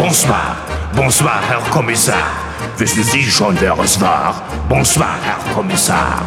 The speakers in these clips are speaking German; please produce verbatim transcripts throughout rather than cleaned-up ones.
Bonsoir, bonsoir, Herr Kommissar. Wissen Sie schon, wer es war? Bonsoir, Herr Kommissar.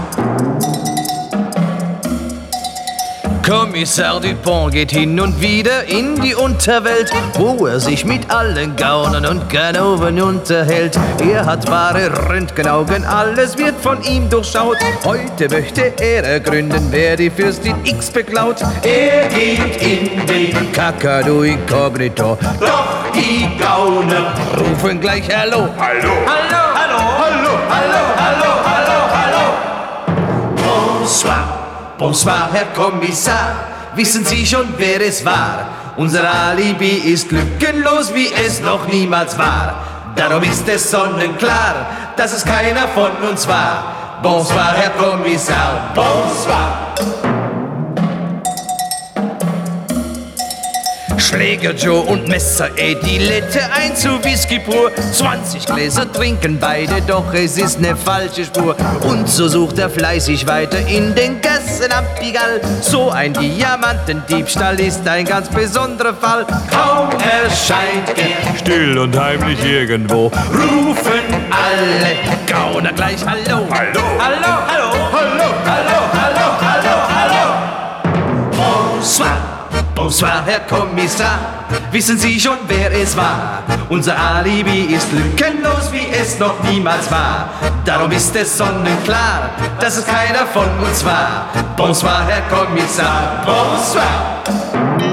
Kommissar Dupont geht hin und wieder in die Unterwelt, wo er sich mit allen Gaunern und Ganoven unterhält. Er hat wahre Röntgenaugen, alles wird von ihm durchschaut. Heute möchte er ergründen, wer die Fürstin X beklaut. Er geht in den Kakadu Inkognito, doch die Gauner rufen gleich Hallo. Hallo. Hallo, hallo, hallo, hallo, hallo, hallo, hallo. Bonsoir. Bonsoir, Herr Kommissar, wissen Sie schon, wer es war? Unser Alibi ist lückenlos, wie es noch niemals war. Darum ist es sonnenklar, dass es keiner von uns war. Bonsoir, Herr Kommissar, bonsoir. Schläger Joe und Messer Eddie, Lette ein zu Whisky pur. zwanzig Gläser trinken beide, doch es ist ne falsche Spur. Und so sucht er fleißig weiter in den Gassen am Pigalle. So ein Diamantendiebstahl ist ein ganz besonderer Fall. Kaum erscheint er still und heimlich irgendwo, rufen alle Gauner gleich Hallo. Hallo. Hallo, hallo, hallo, hallo, hallo, hallo, hallo. Bonsoir. Bonsoir, Herr Kommissar, wissen Sie schon, wer es war? Unser Alibi ist lückenlos, wie es noch niemals war. Darum ist es sonnenklar, dass es keiner von uns war. Bonsoir, Herr Kommissar, bonsoir.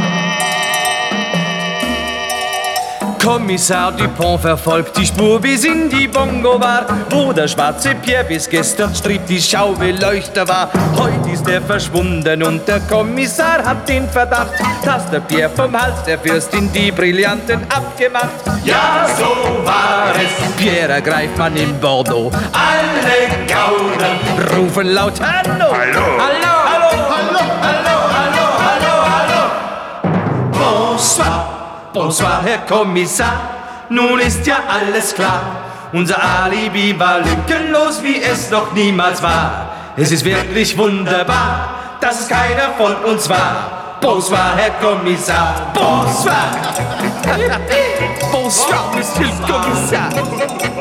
Kommissar Dupont verfolgt die Spur bis in die Bongo-Bar, wo der schwarze Pierre bis gestern stritt die Schaubeleuchter war. Heute ist er verschwunden und der Kommissar hat den Verdacht, dass der Pierre vom Hals der Fürstin die Brillanten abgemacht. Ja, so war es. Pierre ergreift man in Bordeaux. Alle Gauner rufen laut Hallo. Hallo. Hallo, hallo, hallo, hallo, hallo, hallo, hallo. Bonsoir. Bonsoir, Herr Kommissar, nun ist ja alles klar. Unser Alibi war lückenlos, wie es noch niemals war. Es ist wirklich wunderbar, dass es keiner von uns war. Bonsoir, Herr Kommissar, bonsoir. Bonsoir, Monsieur le Kommissar.